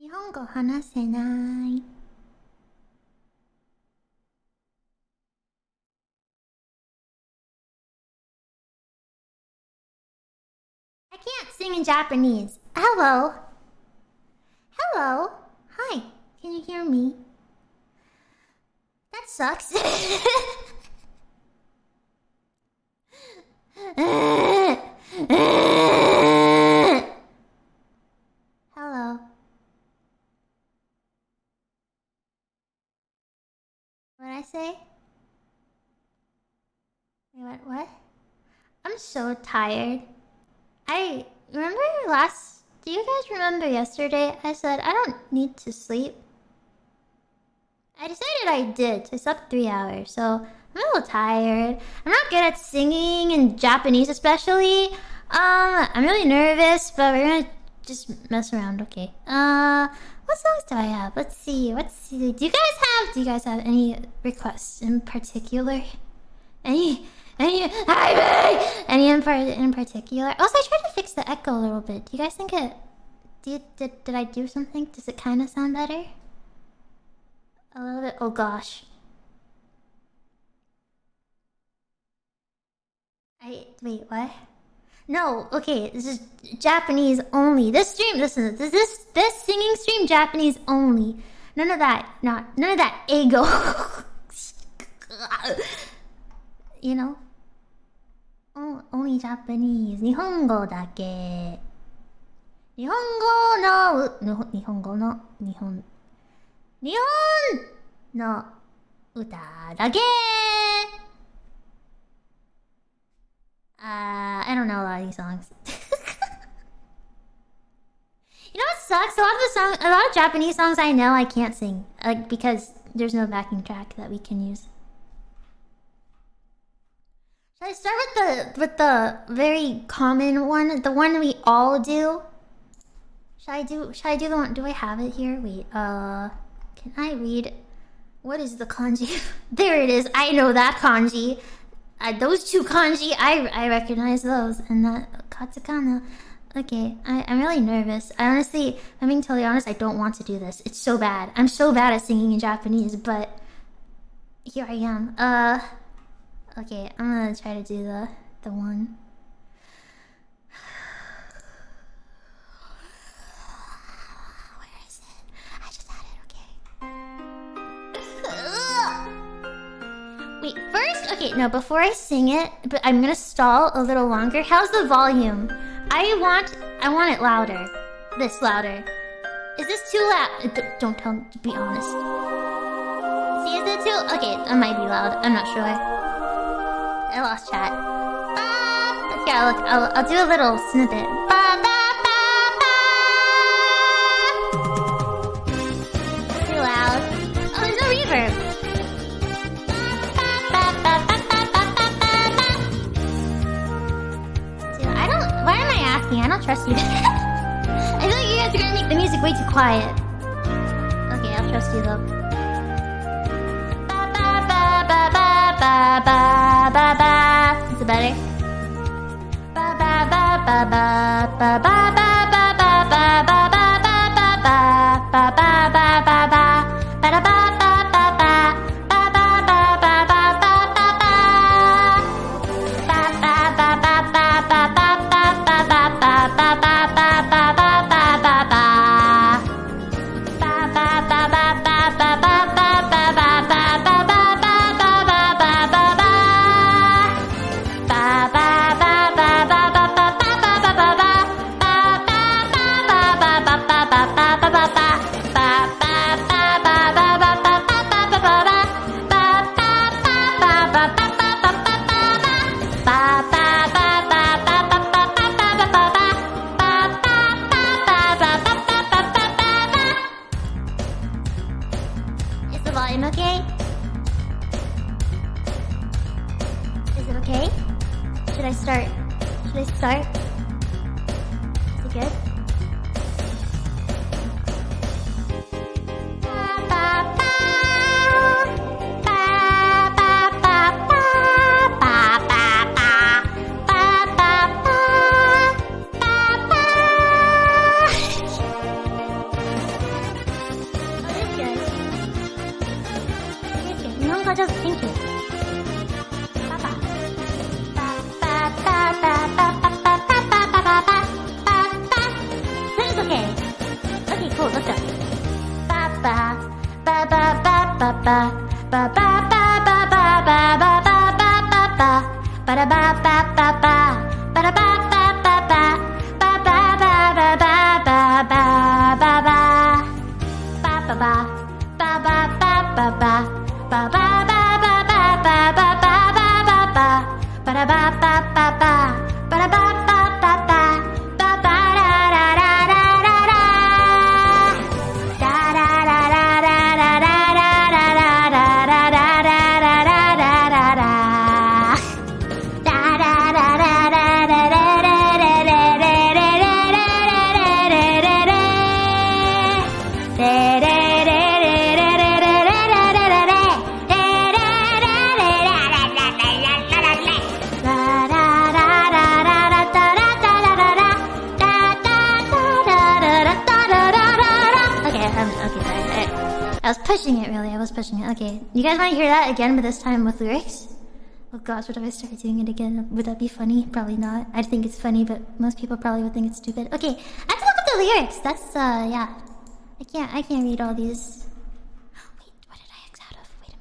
日本語話せない。I can't sing in Japanese. Hello. Hello. Hi. Can you hear me? That sucks. Hello. What'd I say? Wait, what? I'm so tired. I remember do you guys remember yesterday I said I don't need to sleep? I decided I did. I slept 3 hours, so I'm a little tired. I'm not good at singing in Japanese especially. I'm really nervous, but we're gonna just mess around, okay. What songs do I have? Let's see. Do you guys have any requests in particular? Any in particular? Also, I tried to fix the echo a little bit. Do you guys think did I do something? Does it kind of sound better? A little bit. Oh gosh. Wait, what? No, okay, this is Japanese only. This stream, listen, this singing stream, Japanese only. None of that ego. You know? Only Japanese. 日本語だけ。日本語の歌だけ。I don't know a lot of these songs. You know what sucks? A lot of Japanese songs I know I can't sing, like because there's no backing track that we can use. Should I start with the very common one, the one we all do? Should I do the one? Do I have it here? Wait, can I read? What is the kanji? There it is. I know that kanji. Those two kanji, I recognize those, and that katakana. Okay, I'm really nervous. I'm being totally honest, I don't want to do this. It's so bad. I'm so bad at singing in Japanese, but here I am. Okay, I'm gonna try to do the one. Where is it? I just had it, okay. Wait, first, okay, no, before I sing it, but I'm gonna stall a little longer. How's the volume? I want it louder. This louder. Is this too loud? Don't tell me, be honest. See, is it too? Okay, it might be loud. I'm not sure. I lost chat. Yeah, look, I'll do a little snippet. Too loud. Oh, there's no reverb. Dude, why am I asking? I don't trust you. I feel like you guys are gonna make the music way too quiet. Okay, I'll trust you though. Is it better? Okay, you guys want to hear that again, but this time with lyrics? Oh gosh, what if I started doing it again? Would that be funny? Probably not. I think it's funny, but most people probably would think it's stupid. Okay, I have to look up the lyrics. That's, yeah. I can't read all these. Wait, what did I X out of? Wait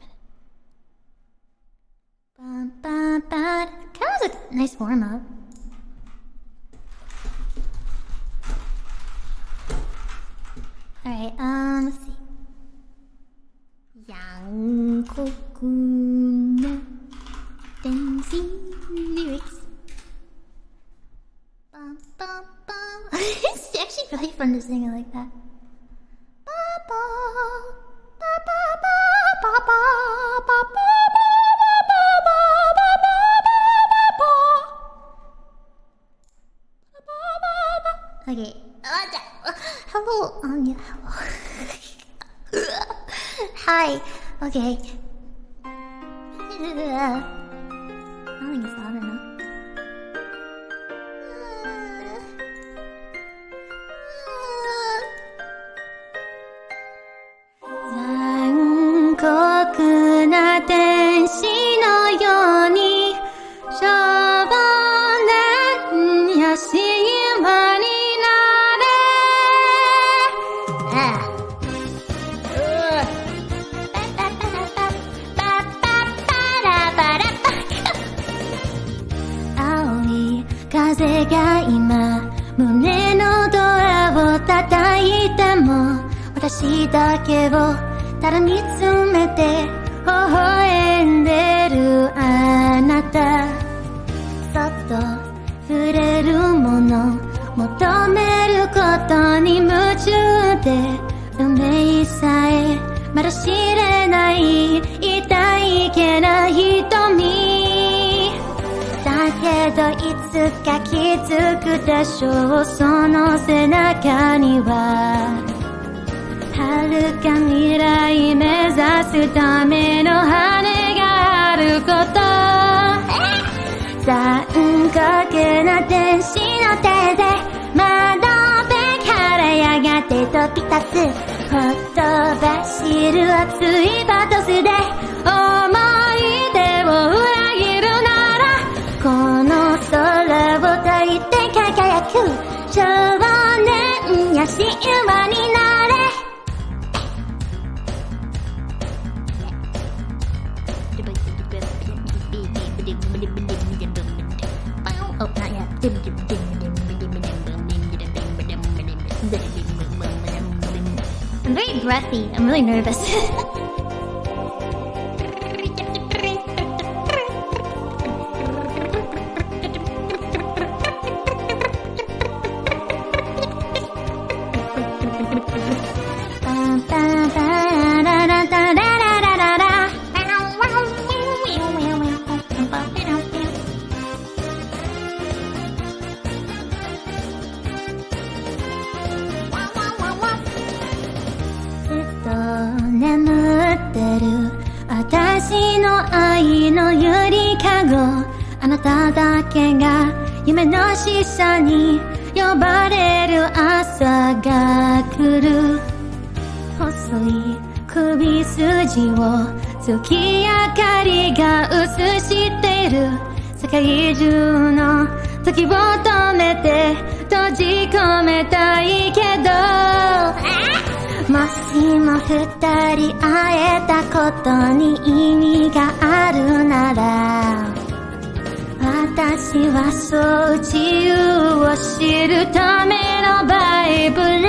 a minute. Kind of was a nice warm-up. Alright, let's see. Yankoku no dancing lyrics. It's actually really fun to sing it like that. Okay. Hello, Anya. Hello. Hi. Okay. I don't think it's loud enough.残酷な天使のように少年や神話に風が今胸のドアを叩いても私だけをただ見つめて微笑んでるあなたそっと触れるもの求めることに夢中で運命さえまだ知れない痛いけな瞳だけどいつか気づくでしょうその背中には遥か未来目指すための羽があること残酷な天使の手で窓辺からやがて飛び立つほとばしる熱いバトスで思い出を裏切るならこの空を抱いて輝く少年や神話になれOh, not yet. I'm very breathy. I'm really nervous.私の愛のゆりかごあなただけが夢の使者に呼ばれる朝が来る細い首筋を月明かりが映している世界中の時を止めて閉じ込めたいけどもしも二人会えたことに意味があるならあ私はそう自由を知るためのバイブル。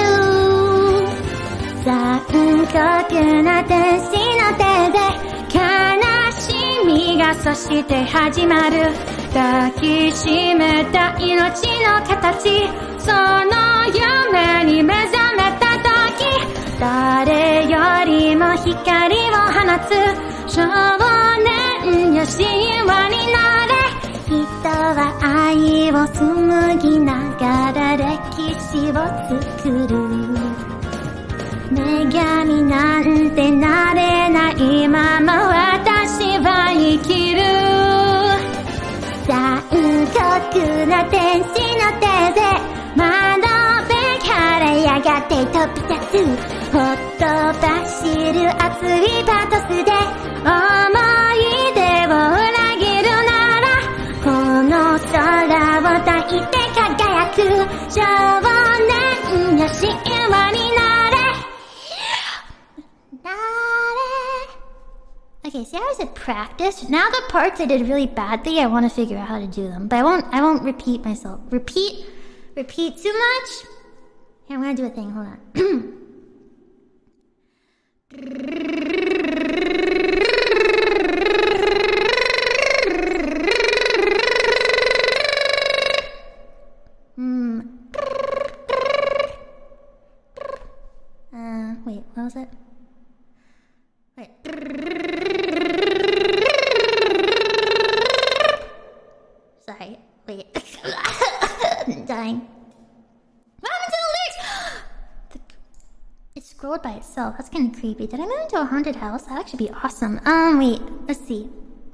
残酷な天使の手で悲しみがそして始まる。抱きしめた命の形、その夢に目覚めた時、誰よりも光を放つ少年よ神話になれ。人は愛を紡ぎながら歴史を作る。女神なんてなれないまま私は生きる。残酷な天使の手で窓辺からやがて飛び立つ。ほっと走る熱いパトスで思い出を裏切るなら、この空を抱いて輝く少年よ神話になれ。Okay, see, I was at practice. Now the parts I did really badly, I want to figure out how to do them. But I won't repeat myself. Repeat too much? Here, I'm gonna do a thing, hold on. Wait, what was it? Wait. Sorry, wait. I'm dying. What happened to the lyrics? It scrolled by itself. That's kind of creepy. Did I move into a haunted house? That'd actually be awesome. Wait. Let's see.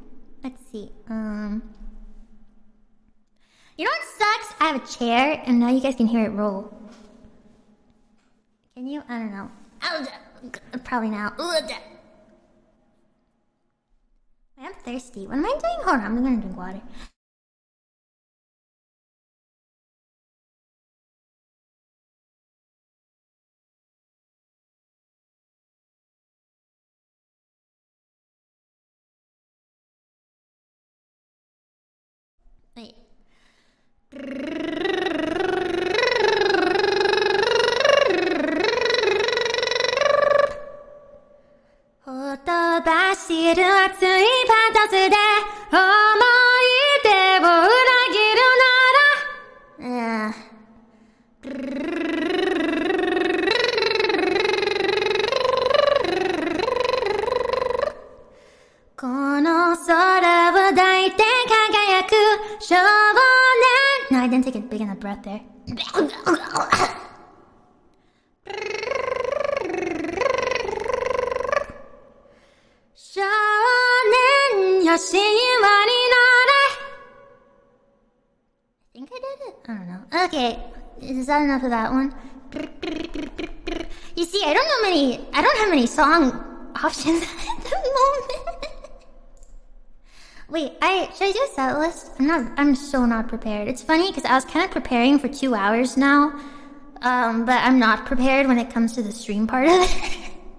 You know what sucks? I have a chair, and now you guys can hear it roll. Can you? I don't know. Probably now. I'm thirsty. What am I doing? Hold on, I'm gonna drink water. Wait. ほとばしる熱いパトスで思い出を裏切るなら、この空を抱いて輝く少年。No, I didn't take a big enough breath there. 少年よ神話になれ。I think I did it? I don't know. Okay, is that enough of that one? You see, I don't have many song options at the moment. Wait, should I do a set list? I'm so not prepared. It's funny because I was kind of preparing for 2 hours now, but I'm not prepared when it comes to the stream part of it.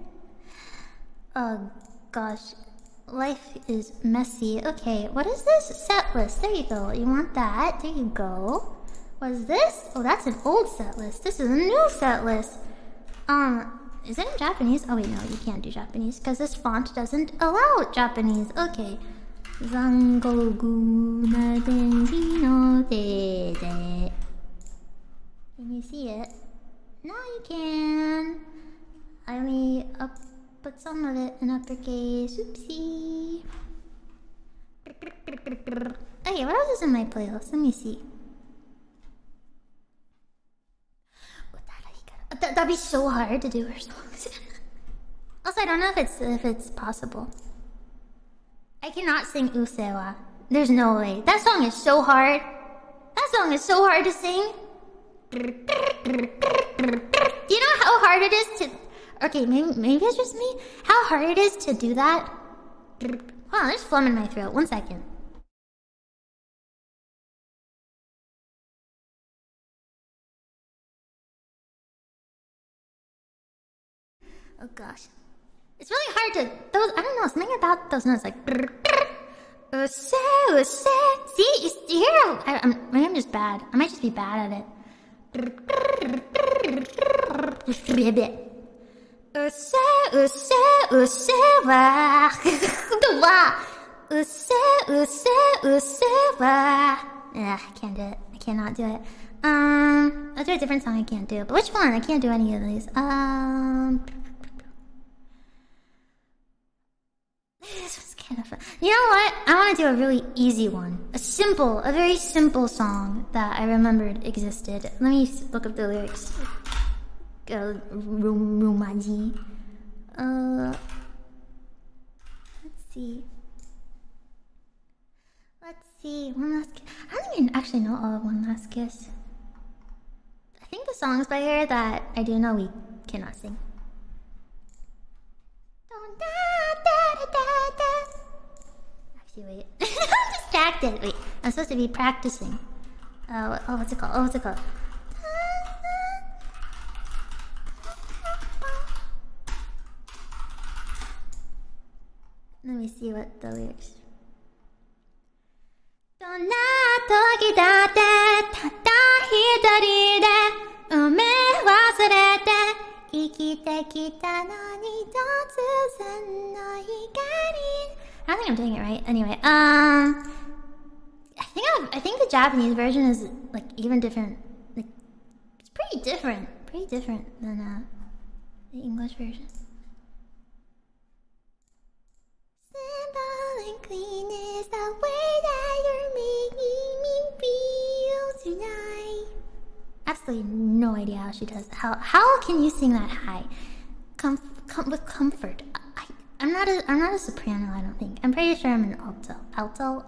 Oh gosh, life is messy. Okay, what is this? Set list. There you go. You want that? There you go. What is this? Oh, that's an old set list. This is a new set list. Is it in Japanese? Oh wait, no, you can't do Japanese because this font doesn't allow Japanese. Okay. 残酷な天使の手で Can you see it? No, you can. I only put some of it in uppercase. Oopsie. Okay, what else is in my playlist? Let me see. That'd be so hard to do her songs. Also, I don't know if it's possible. I cannot sing Usewa. There's no way. That song is so hard. That song is so hard to sing. Do you know how hard it is to... Okay, maybe it's just me. How hard it is to do that? Hold on, there's phlegm in my throat. 1 second. Oh gosh. It's really hard to... I don't know, something about those notes like... See, you hear how maybe I'm just bad. I might just be bad at it. I can't do it. I cannot do it. I'll do a different song I can't do. But which one? I can't do any of these. This was kind of fun. You know what? I want to do a really easy one. A very simple song that I remembered existed. Let me look up the lyrics. Romaji. Let's see. One Last Kiss. I don't even actually know all of One Last Kiss. I think the songs by her that I do know we cannot sing. Actually, wait. I'm distracted. Wait, I'm supposed to be practicing. What's it called? Let me see what the lyrics. どんな時だってたった一人で運命忘れて生きてきたのに突然の光 I don't think I'm doing it right. Anyway, I think the Japanese version is like even different. Like it's pretty different than the English version. Symbolically is the way that you're making me feel tonight. Absolutely no idea how she does. How can you sing that high? With comfort. I'm not a soprano, I don't think. I'm pretty sure I'm an alto. Alto.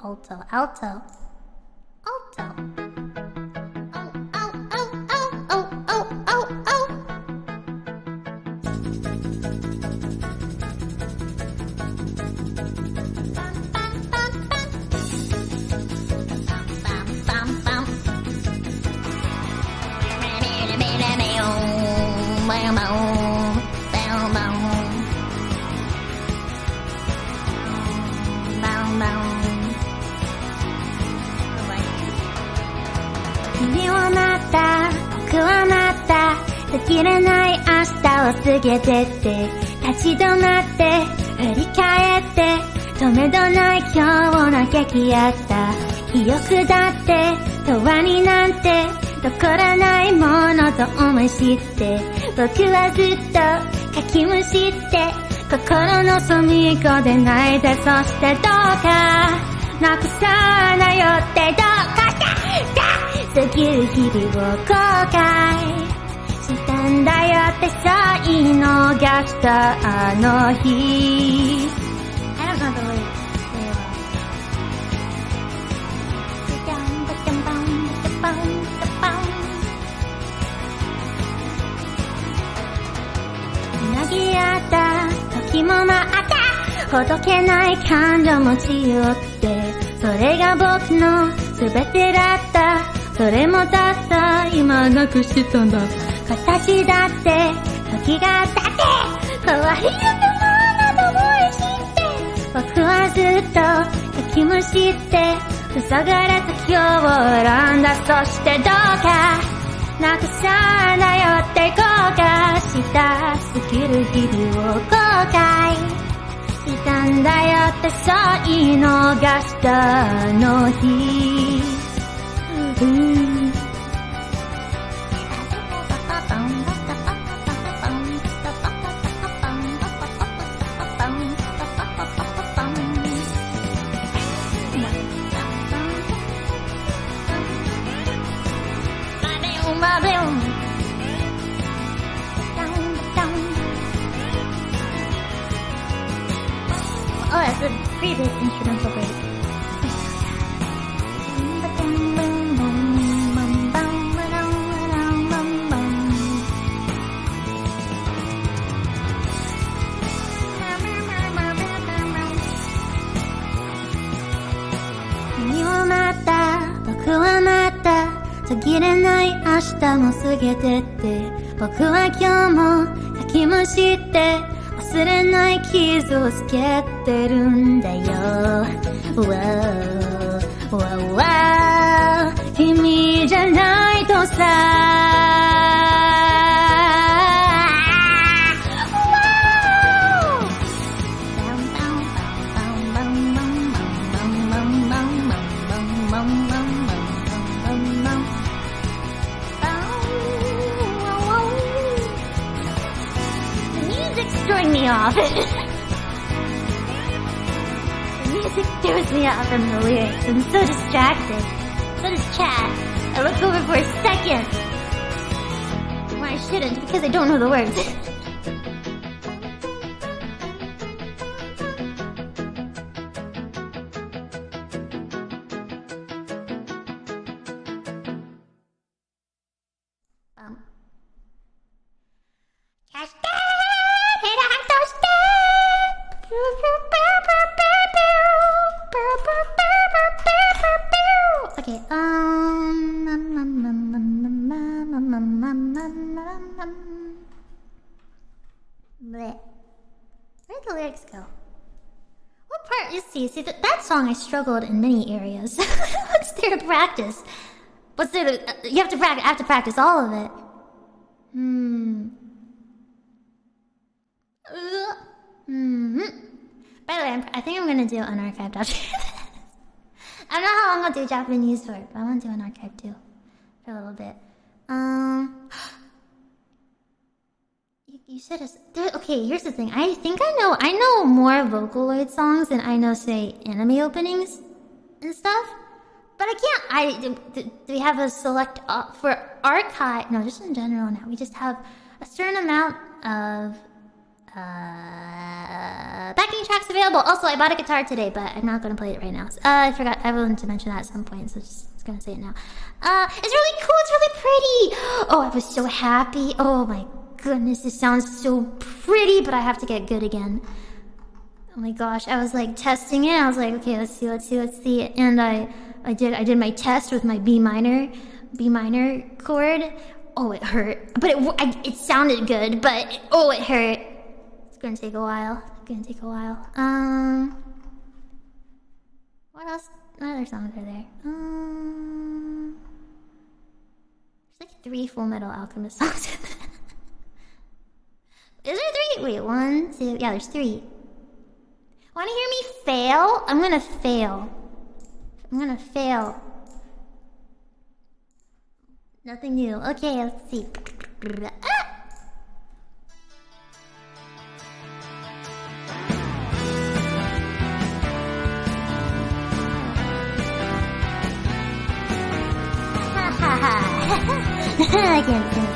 君はまた僕はまた途切れない明日を過ぎてって立ち止まって振り返って止めどない今日を嘆き合った記憶だって永遠になんて残らないものと思い知って僕はずっとかきむしって心の隅っこで泣いてそしてどうかなくさないよってどうか過ぎる日々を後悔したんだよってさい逃したあの日 I don't know the lyricsつなぎ合った時もまたほどけない感情持ち寄ってそれが僕の全てだったそれもたった今なくしたんだ形だって時が経って変わりゆくものと思い知って僕はずっとかきむしって塞がれた今日を選んだそしてどうかなくさないよって後悔した過ぎる日々を後悔したんだよってさい逃したあの日Oh, that's a previous instrumental break.君はまた僕はまた途切れない明日も過ぎてって僕は今日もかきむしって忘忘れない傷をつけてるんだよ。君じゃないとさ。Throwing me off. The music throws me off from the lyrics. I'm so distracted. So does chat. I look over for a second. Well, I shouldn't because I don't know the words. Okay, Bleh. Where'd the lyrics go? What part? You see, that song I struggled in many areas. What's there to practice? What's there to, you have to practice, I have to practice all of it. By the way, I think I'm gonna do unarchived after this. I don't know how long I'll do Japanese for, but I want to do unarchived too. For a little bit. You said okay, here's the thing. I think I know more Vocaloid songs than I know, say, anime openings and stuff. But I can't, do we have a select, for archive, no, just in general now. We just have a certain amount of, backing tracks available. Also, I bought a guitar today, but I'm not gonna play it right now. I forgot, I wanted to mention that at some point, so just gonna say it now. It's really cool, it's really pretty! Oh, I was so happy. Oh my goodness, it sounds so pretty, but I have to get good again. Oh my gosh, I was like testing it. I was like, okay, let's see. And I did my test with my B minor chord. Oh, it hurt, but it sounded good. But it hurt. It's gonna take a while. What else? What other songs are there? There's like 3 Full Metal Alchemist songs. Is there 3? Wait, 1, 2. Yeah, there's 3. Wanna hear me fail? I'm gonna fail. Nothing new. Okay, let's see. I can't sing it.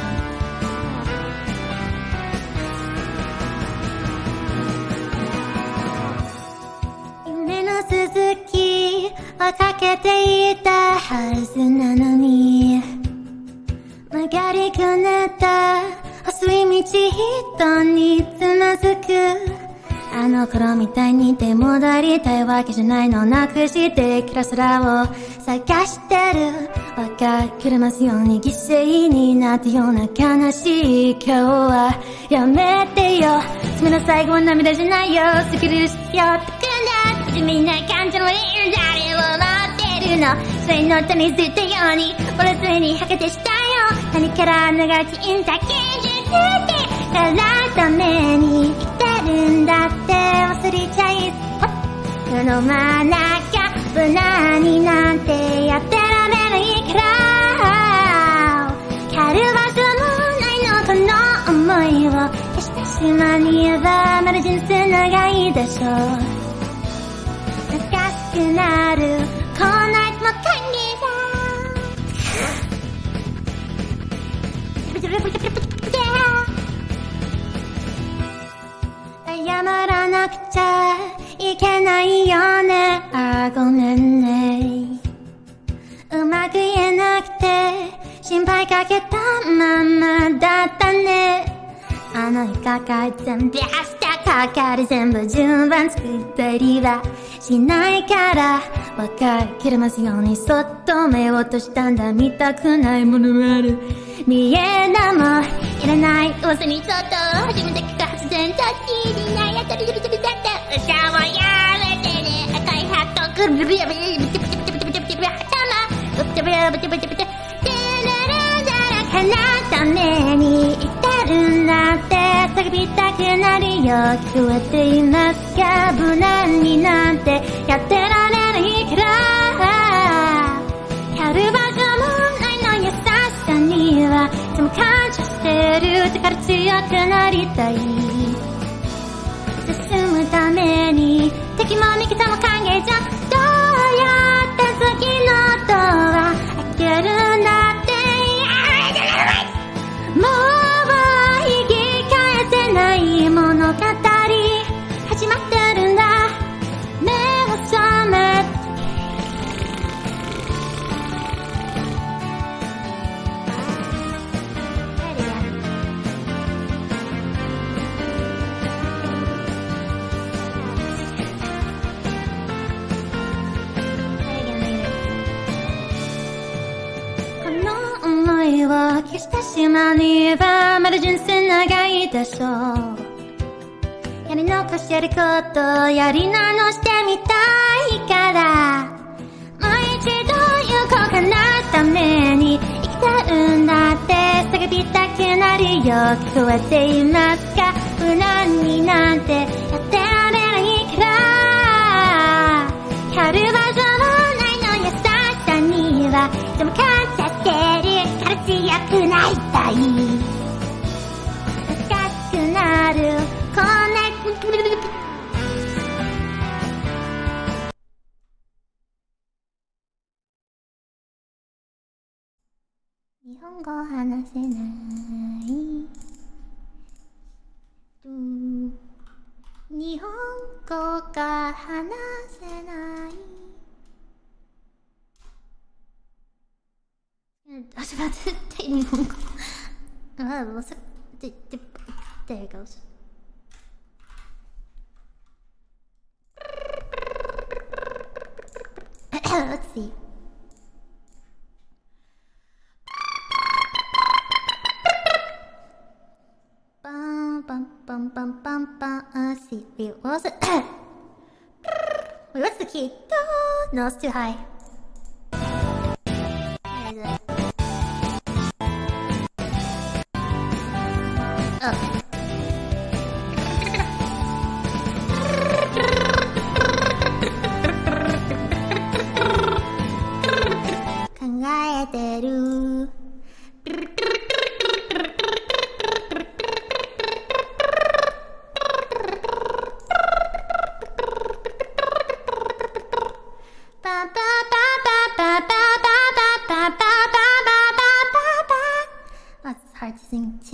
Suzuki をかけていたはずなのに曲がりくねった細い道人につまずくあの頃みたいに出戻りたいわけじゃないのなくしてきた空を探してるわかくれますように犠牲になったような悲しい今日はやめてよ爪の最後は涙じゃないよすぐるしよってくんだ地味な感情のいる誰を待ってるのそれのためにずっとように俺ついにはけてしたよ何から流れていんだ現実ってからために生きてるんだって忘れちゃいそうのまなきゃ無難になんてやってられないから帰る場所もないのこの思いを消してしまうにはまだ人生長いでしょうくなるこんないつも謝らなくちゃいけないよねあごめんねうまく言えなくて心配かけたままだったねあの日かかる全部明日かかる全部順番作ったりはしないからわかりきれますようにそっと目を落としたんだ見たくないものある見えなもいらない噂にちょっと初めて聞く発電タッチにないやったりビビビビだって歌はやめてね赤いハットグルビビビビビビビビビビビビ頭ブチブチブチブチブチブチ花ために至るんだって叫びたくなるよ聞こえていますか無難になんてやってられないからやる場所もないの優しさにはいつも感謝してるだから強くなりたい進むために敵も味方も歓迎じゃどうやって次のドア開けるんだってもう引き返せない物語始まってるんだ目を覚めこの想いを消した島にはまだ人生長いでしょうやり残してることやり直してみたいからもう一度行こうかなために生きたうんだって叫びたくなるよ聞こえていますか無難になんてやってられないからやる場所もないの優しさにはでも感謝してるから強くなりたい優しくなるこんな日本語話せない日本語が話せないI was about to take日本語what's it? There it goes let's see let's see. Wait, what was it? Wait, what's the key? No, it's too high. Where is it? Oh. 考えてるThat's hard to sing too.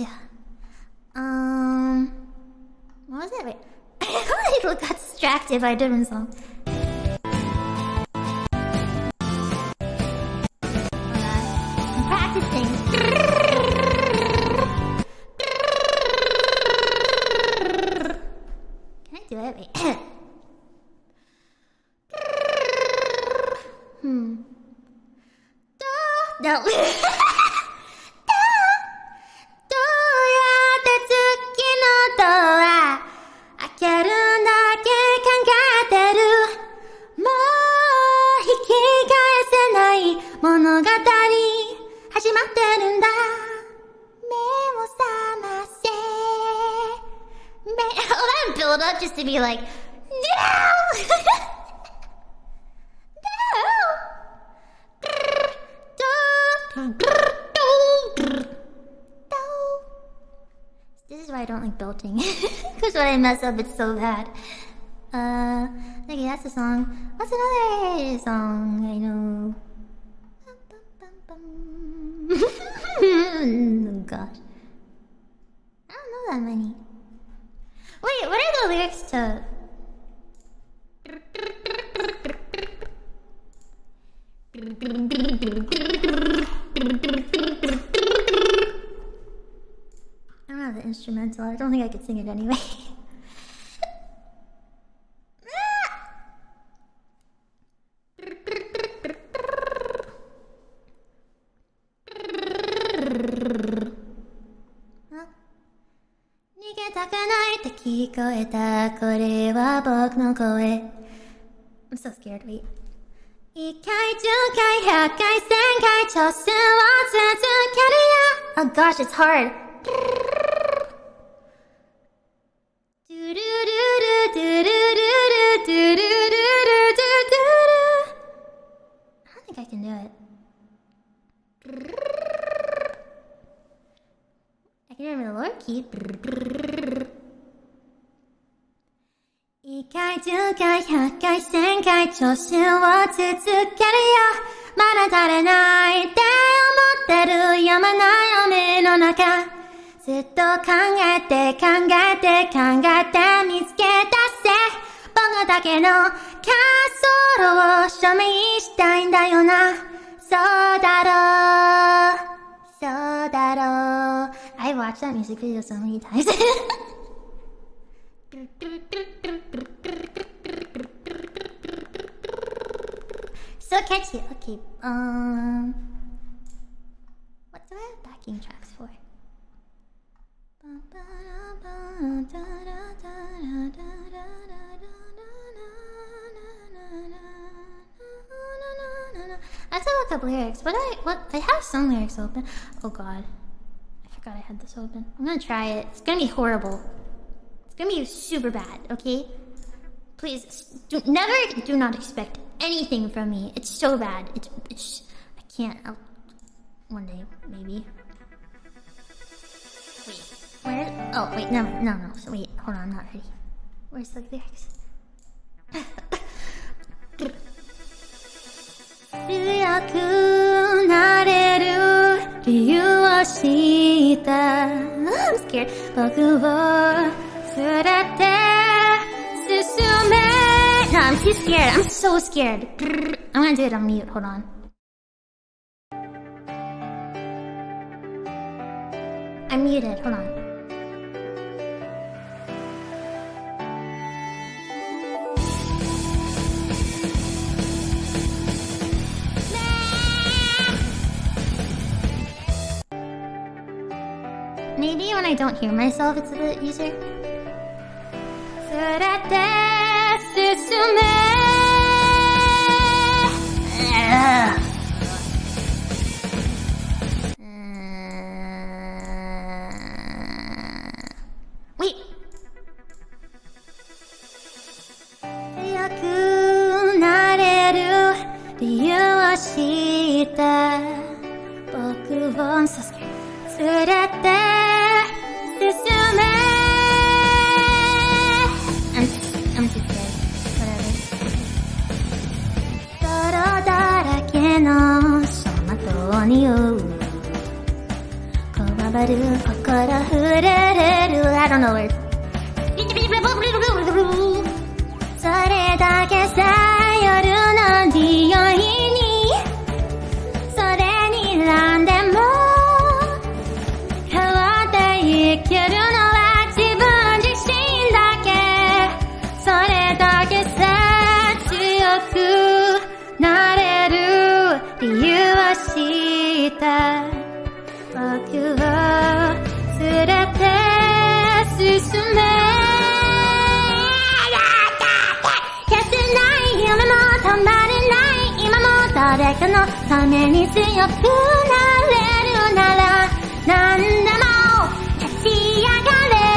What was it? Wait. I got distracted by a different song. I'm practicing. Can I do it? Wait. No. 物語始まってるんだ目を覚ませI'll build up just to be like No! This is why I don't like belching because when I mess up it's so bad okay, that's a song. What's another song I know? Oh gosh. I don't know that many. Wait, what are the lyrics to? I don't have the instrumental. I don't think I could sing it anyway. くないって聞こえた。これは僕の声。I'm so scared. Wait. 1回、10回、100回、1000回、挑戦は続けるよ。Oh gosh, it's hard. ドゥルルルドゥルルルドゥルルルドゥルル I don't think I can do it. I can remember the lower key. 1回、10回、100回、1000回、挑戦を続けるよ。まだ足りないって思ってるやまない雨の中。ずっと考えて考えて考えて見つけ出せ。僕だけの滑走路を証明したいんだよな。そうだろう。そうだろう。I watched that music video so many times. So catchy. Okay. What do I have backing tracks for? I have to look up lyrics. I have some lyrics open. Oh god. I forgot I had this open. I'm gonna try it. It's gonna be horrible. It's gonna be super bad, okay? Please, do not expect anything from me. It's so bad. It's I can't. One day, maybe. Wait, where? Oh, wait, no. So wait, hold on, I'm not ready. Where's the lyrics? 強くなれる理由を知った。I'm scared. 僕を連れて進め。No, I'm too scared. I'm so scared. I'm gonna do it on mute. Hold on. I'm muted. Hold on. Maybe when I don't hear myself, it's a bit easier. 連れて進め。Wait. 強くなれる理由を知った。僕を連れて進め。I'm too scared. Whatever. 泥だらけの走馬灯にこわばる心触れれる I don't know where. それだけさ夜の匂いにそれになんでも変わっていけるのは自分自身だけ。それだけさ強くなれる理由を知った。僕を連れて進め。消せない夢も止まれない今も誰かのために強くなれるなら何でも立ち上が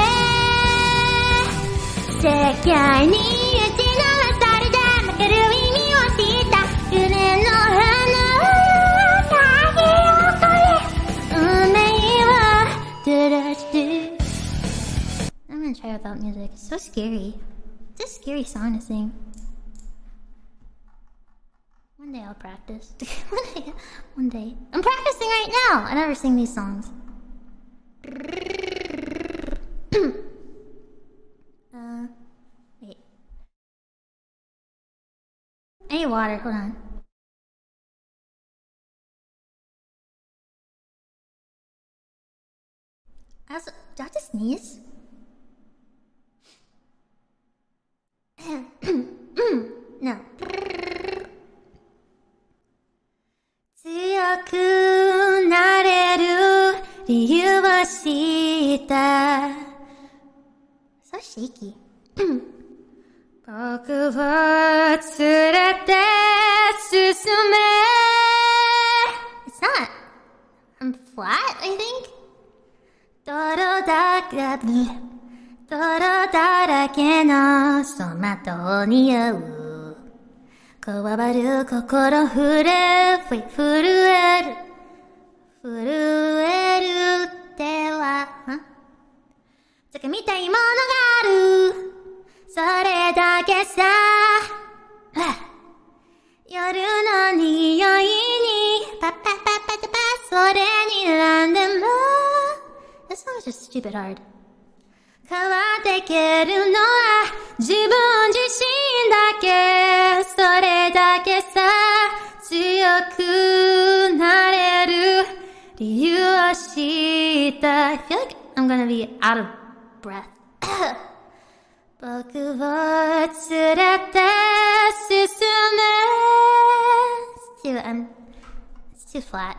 れ。世界に打ち鳴らされて負ける意味を知った夢の花を咲き誇り運命は照らして。 I'm gonna try without music. It's so scary. It's a scary song to sing. One day I'll practice. One day. I'm practicing right now! I never sing these songs. Wait. I need water, hold on. Do I have to sneeze? No. 強くなれる理由を知った。 shaky. 僕を連れて進め It's not. I'm flat, I think. 泥だらけの走馬灯に合うこわばる心震える手はつかみたいものがあるそれだけさ夜の匂いにパそれに選んでも This song is just stupid hard 変わっていけるのは自分自身だけそれだけさ強くなれる理由を知った I feel like I'm gonna be out of breath 僕を連れて進め It's too flat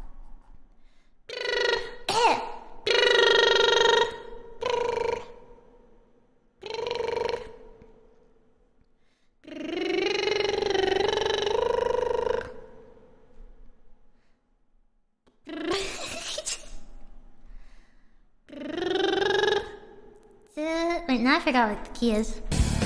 Wait, now I forgot what the key is.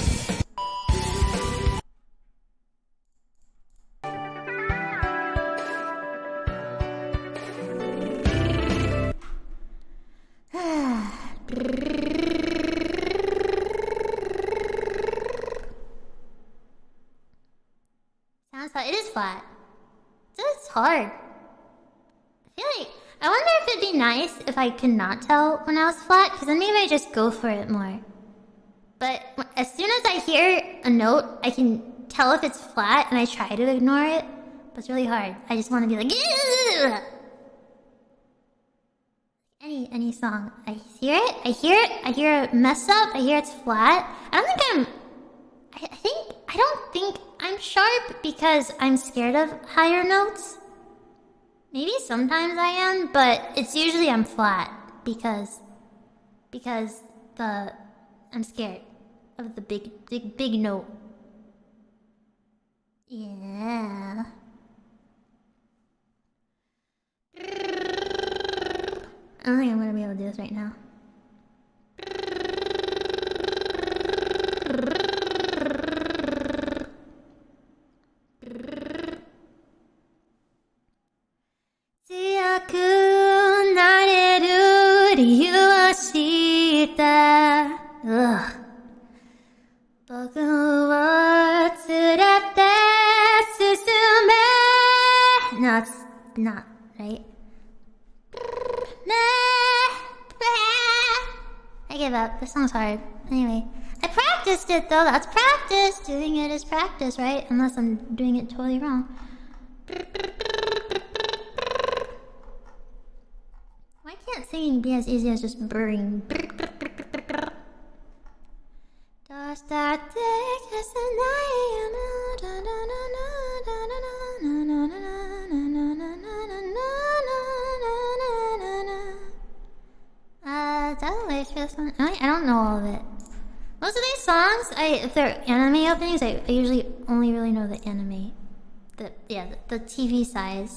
Sounds flat. It is flat. It's hard. I feel like I wonder if it'd be nice if I could not tell when I was flat, because then maybe I just go for it more. But as soon as I hear a note, I can tell if it's flat, and I try to ignore it, but it's really hard. I just want to be like, ugh! Any song. I hear it mess up, I hear it's flat. I don't think I'm sharp because I'm scared of higher notes. Maybe sometimes I am, but it's usually I'm flat because I'm scared of the big note. Yeah. I don't think I'm gonna be able to do this right now. No, it's not, right? I give up. This song's hard. Anyway, I practiced it though. That's practice. Doing it is practice, right? Unless I'm doing it totally wrong. Why can't singing be as easy as just brrring? I don't know all of it. Most of these songs, if they're anime openings, I usually only really know the anime. The TV size.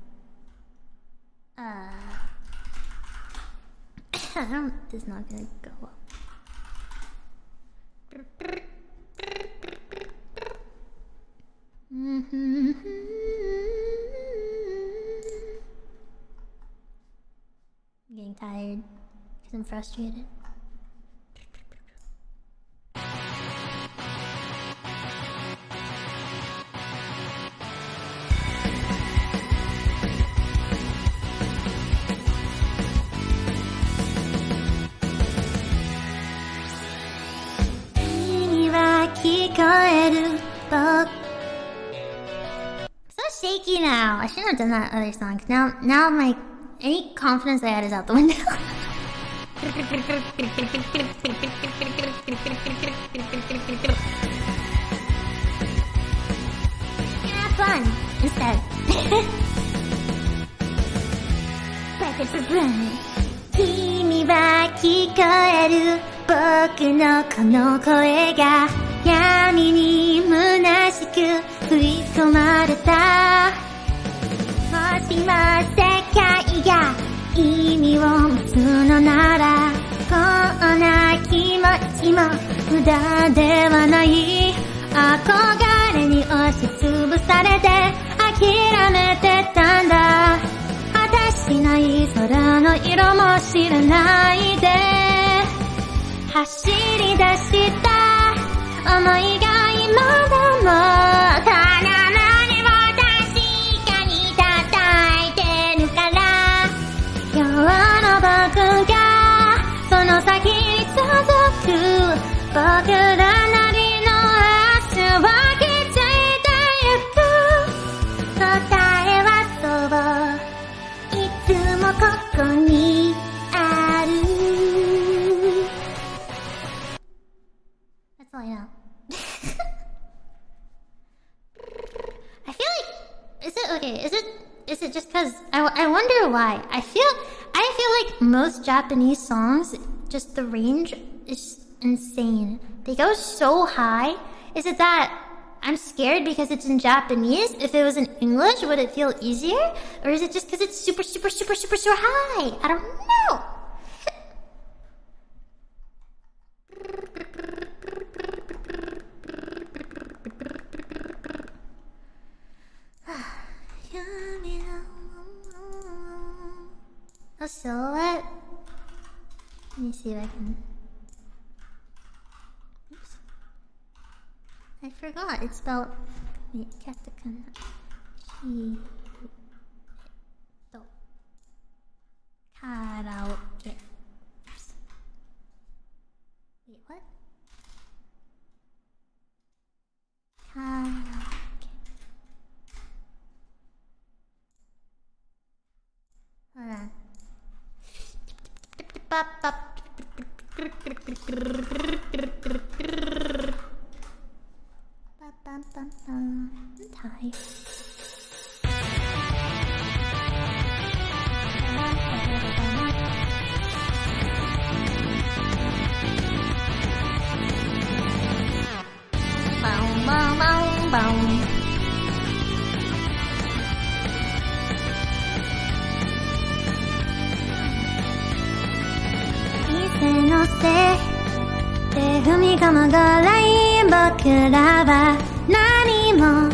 This is not gonna go well. I'm getting tired because I'm frustrated. So shaky now. I shouldn't have done that other song. Now my any confidence I had is out the window. Have fun instead. Break it for fun. 君は聞こえる僕のこの声が闇に虚しく吸い込まれた。もしも世界が意味を持つのなら、こんな気持ちも無駄ではない。憧れに押しつぶされて諦めてたんだ。果てしない空の色も知らないで走り出した想いが今でも体にも確かに叩いてるから、今日の僕がその先に続く僕らなりの明日を築いてゆく。答えはそういつもここにある。 That's all I know. I feel like, is it okay? Is it just because I wonder why? I feel like most Japanese songs, just the range is insane. They go so high. Is it that I'm scared because it's in Japanese? If it was in English, would it feel easier? Or is it just because it's super, super, super, super, super high? I don't know. A silhouette. Let me see if I can. Oops. I forgot. It's spelled. Wait, katakana. Shito. Karaoke. Oops. Wait, what? Karaoke. Hold on. Tie. Boom, boom, boom, boom.のせ手踏みが曲がらい僕らは何も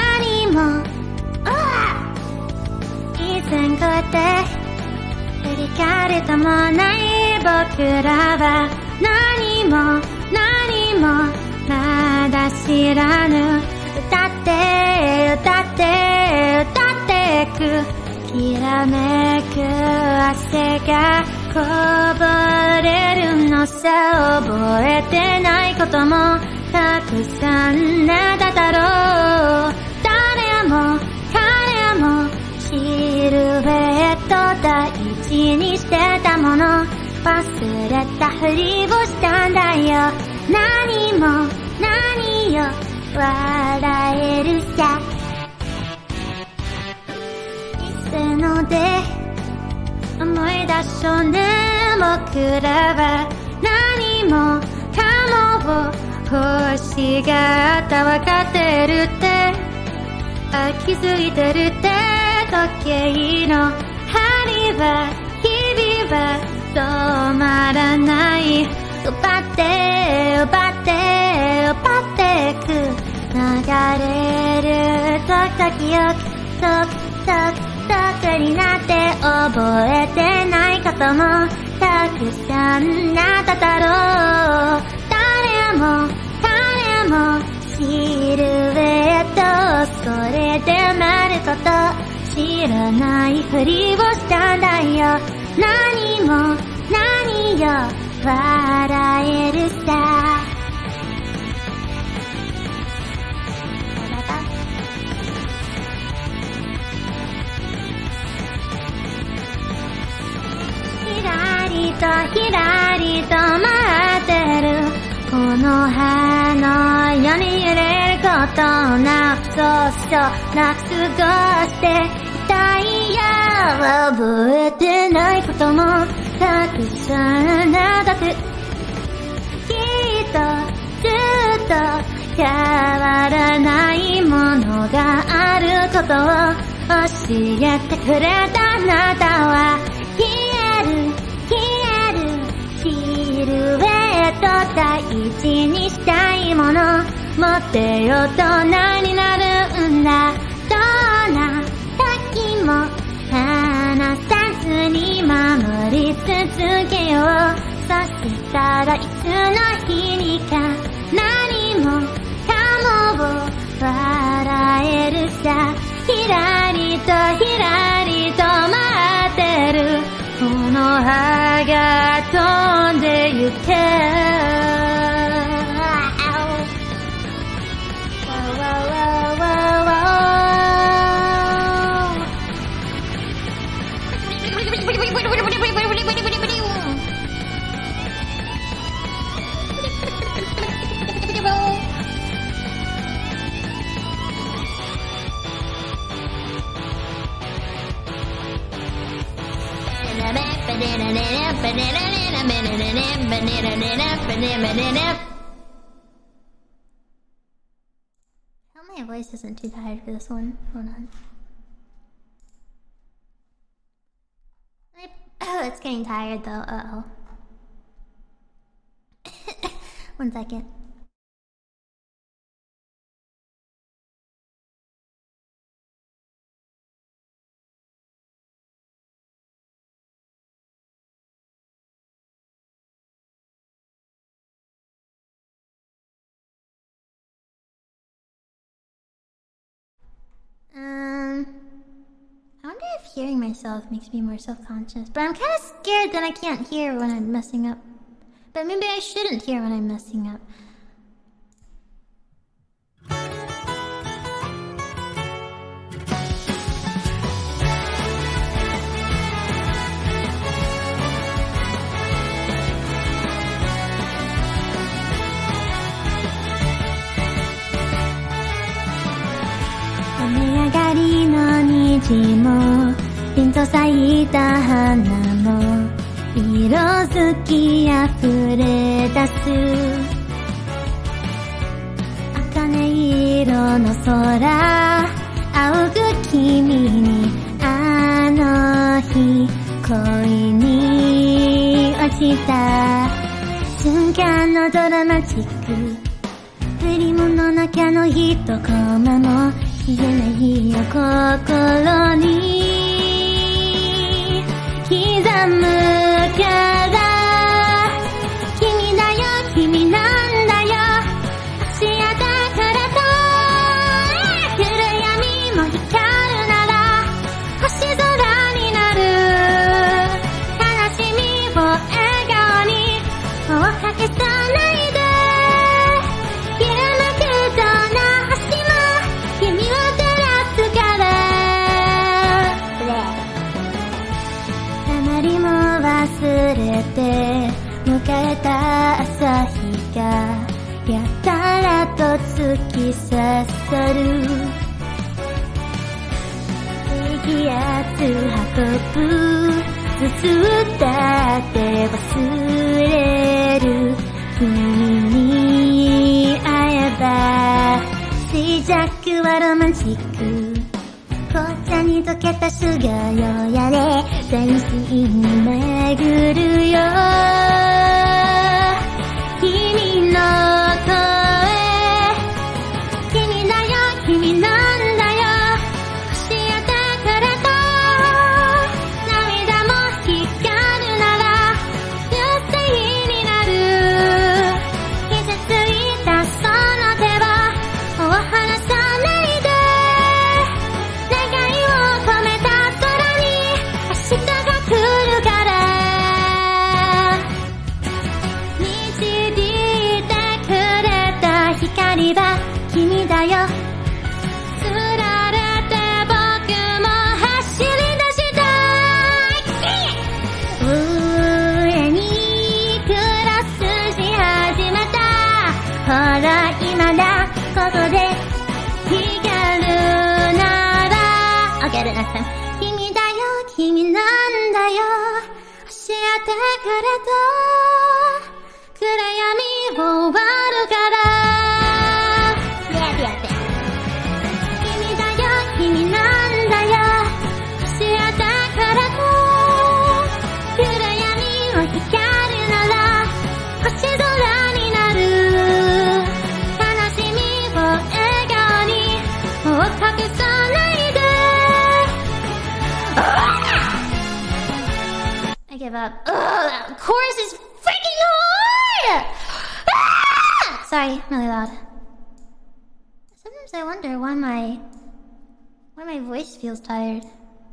以前こうやって振り返るともない僕らは何もまだ知らぬ。歌ってくきらめく汗がこぼれるのさ。覚えてないこともたくさんあっただろう。誰もシルエット大事にしてたもの忘れたふりをしたんだよ。何よ笑えるさ。いつので思い出そうね。僕らは何もかもを欲しがった分かってるって気づいてるって。時計の針は日々は止まらない。奪ってく流れる時々遠くになって覚えてないこともたくさんあっただろう。誰もシルエットそれでなること知らないふりをしたんだよ。何よ笑えるさ。ひらりと待ってるこの葉のように揺れることをなく過ごしていたいや。覚えてないこともたくさんだってがあることを教えてくれたあなたは消えるシルエット大事にしたいもの持ってよ大人になるんだどんな時も離さずに守り続けようそしたらいつの日にか何もかもを笑えるさひらりとひらりと待ってるこの葉が飛んでゆけMy voice isn't too tired for this one. Hold on. Oh, it's getting tired though. Uh-oh. 1 second. I wonder if hearing myself makes me more self-conscious. But I'm kind of scared that I can't hear when I'm messing up. But maybe I shouldn't hear when I'm messing up.もピンと咲いた花も色づきあふれ出す茜色の空仰ぐ君にあの日恋に落ちた瞬間のドラマチック振り物なきゃの一コマも消えないよ心に刻むから君だよ君なんだよ明日からと暗闇も光るなら星空になる悲しみを笑顔にもうかけさないできらめくどんな星も君を照らすからあまりも忘れて迎えた朝日がやたらと突き刺さる低気圧運ぶ頭痛だって忘れる君に会えば静寂はロマンチック紅茶に溶けたシュガーよやれ全身に巡るよ君の声君だよ君なんだよ教えてくれた涙も光るなら流星になる傷ついたその手はもう離さないで願いを込めた空に明日が来るから導いてくれた光は君だよつられて僕も走り出したい上にクロスし始めたほら今だここで光るなら OK next time 君だよ君なんだよ教えてくれた暗闇を終わるから君 give up. Ugh, that chorus is freaking hard! Ah! Sorry, really loud. Sometimes I wonder why my voice feels tired.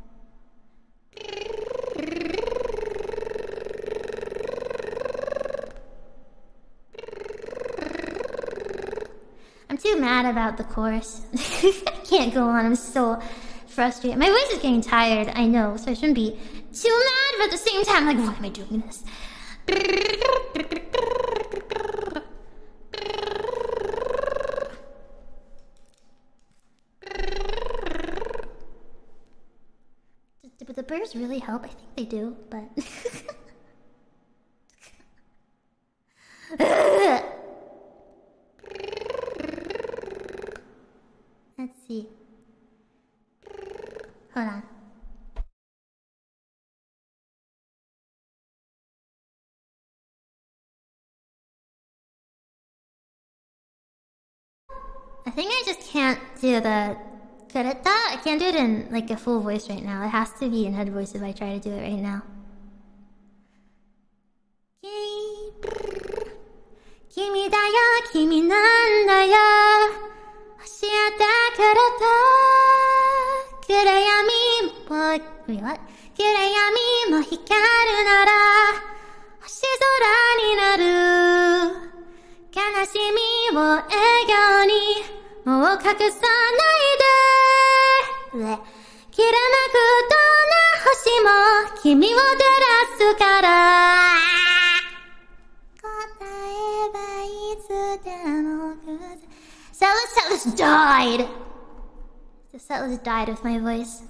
I'm too mad about the chorus. I can't go on, I'm so frustrated. My voice is getting tired, I know, so I shouldn't be too mad, but at the same time, like, why am I doing this? But the birds really help. I think they do, but... Let's see. Hold on. I think I just can't do the... I can't do it in like a full voice right now. It has to be in head voice if I try to do it right now. Kimi da yo, kimi nan da yo. Hoshita kurata. Kurayami mo... Wait, what? Kurayami mo hikaru nara. Hoshizora ni naru. Kanashimi wo egyo ni. Mou kakusanai de. 切らなくどんな星も君を照らすから答えばいつでも Setlist died! The setlist died with my voice.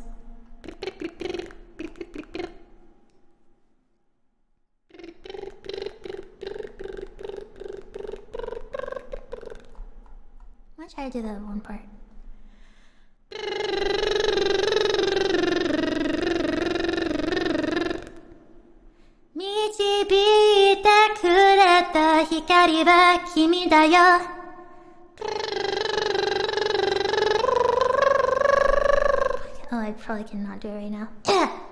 I'm gonna try to do that one part. Oh, I probably cannot do it right now.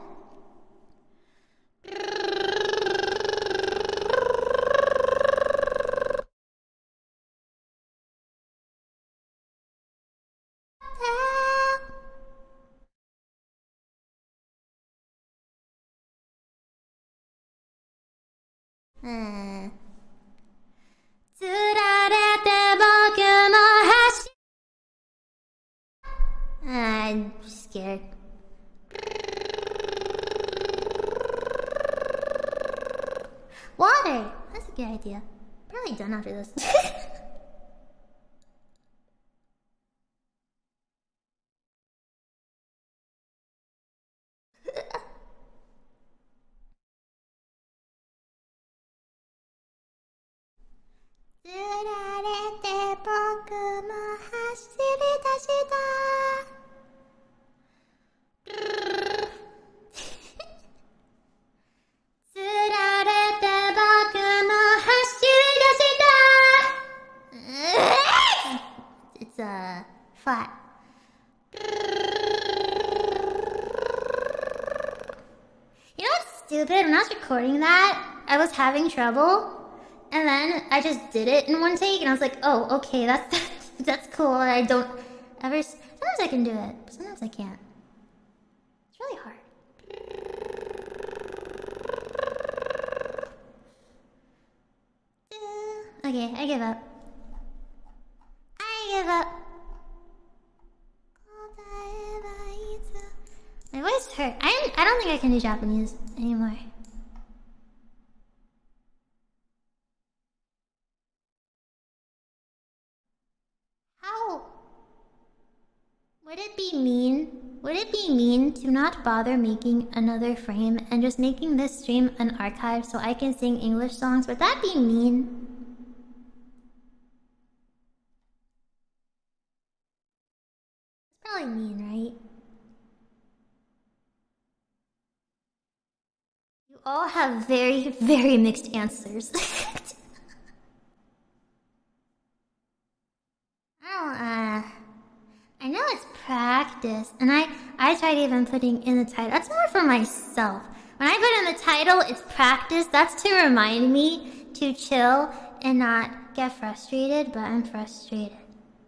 I'm scared. Water! That's a good idea. Probably done after this. It's flat. You know what's stupid? When I was recording that, I was having trouble. And then I just did it in one take, and I was like, "Oh, okay, that's cool." And I don't ever. Sometimes I can do it, but sometimes I can't. It's really hard. Okay, I give up. I give up. My voice hurt. I don't think I can do Japanese anymore. How? Would it be mean? Would it be mean to not bother making another frame and just making this stream an archive so I can sing English songs? Would that be mean? It's probably mean, right? You all have very, very mixed answers. I know it's practice, and I tried even putting in the title. That's more for myself. When I put in the title, it's practice. That's to remind me to chill and not get frustrated, but I'm frustrated.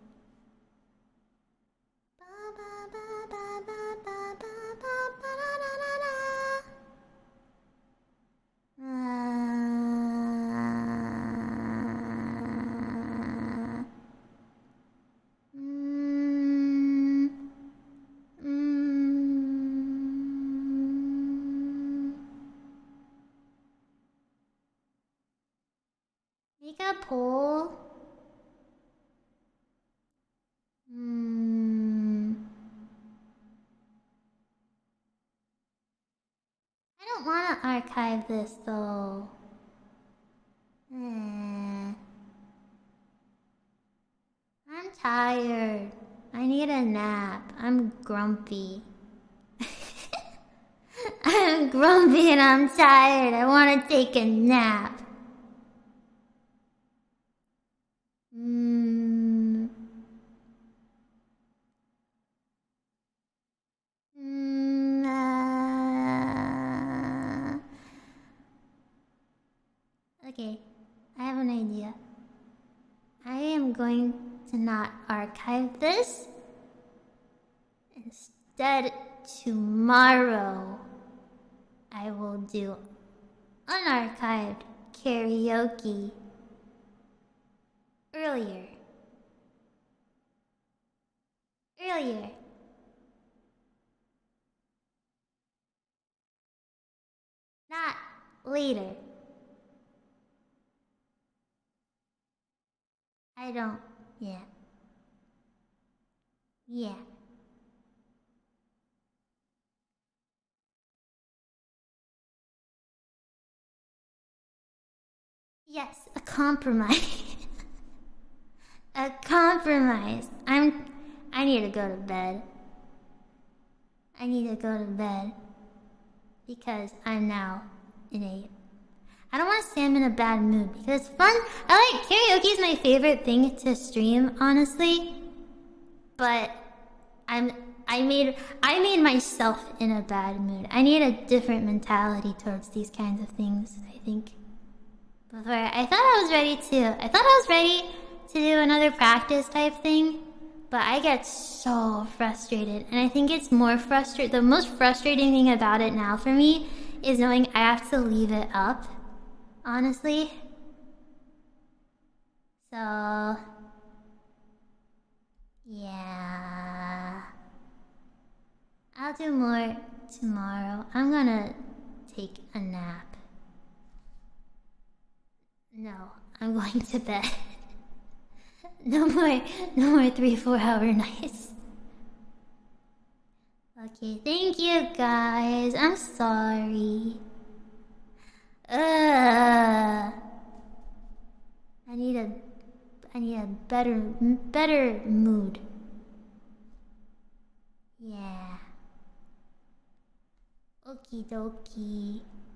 Make a poll. I don't want to archive this though. I'm tired. I need a nap. I'm grumpy. I'm grumpy and I'm tired. I want to take a nap. Okay, I have an idea. I am going to not archive this. Instead, tomorrow, I will do unarchived karaoke earlier. Not later. I don't. Yeah. Yes, a compromise. A compromise. I need to go to bed. Because I'm now in a... I don't want to say I'm in a bad mood because it's fun. Karaoke is my favorite thing to stream, honestly. But I made myself in a bad mood. I need a different mentality towards these kinds of things, I think. Before I thought I was ready to do another practice type thing, but I get so frustrated, and I think it's more frustrating. The most frustrating thing about it now for me is knowing I have to leave it up, honestly. So, yeah. I'll do more tomorrow. I'm gonna take a nap. No, I'm going to bed. No more 3-4 hour nights. Okay, thank you guys. I'm sorry. I need a better mood. Yeah. Okie dokie.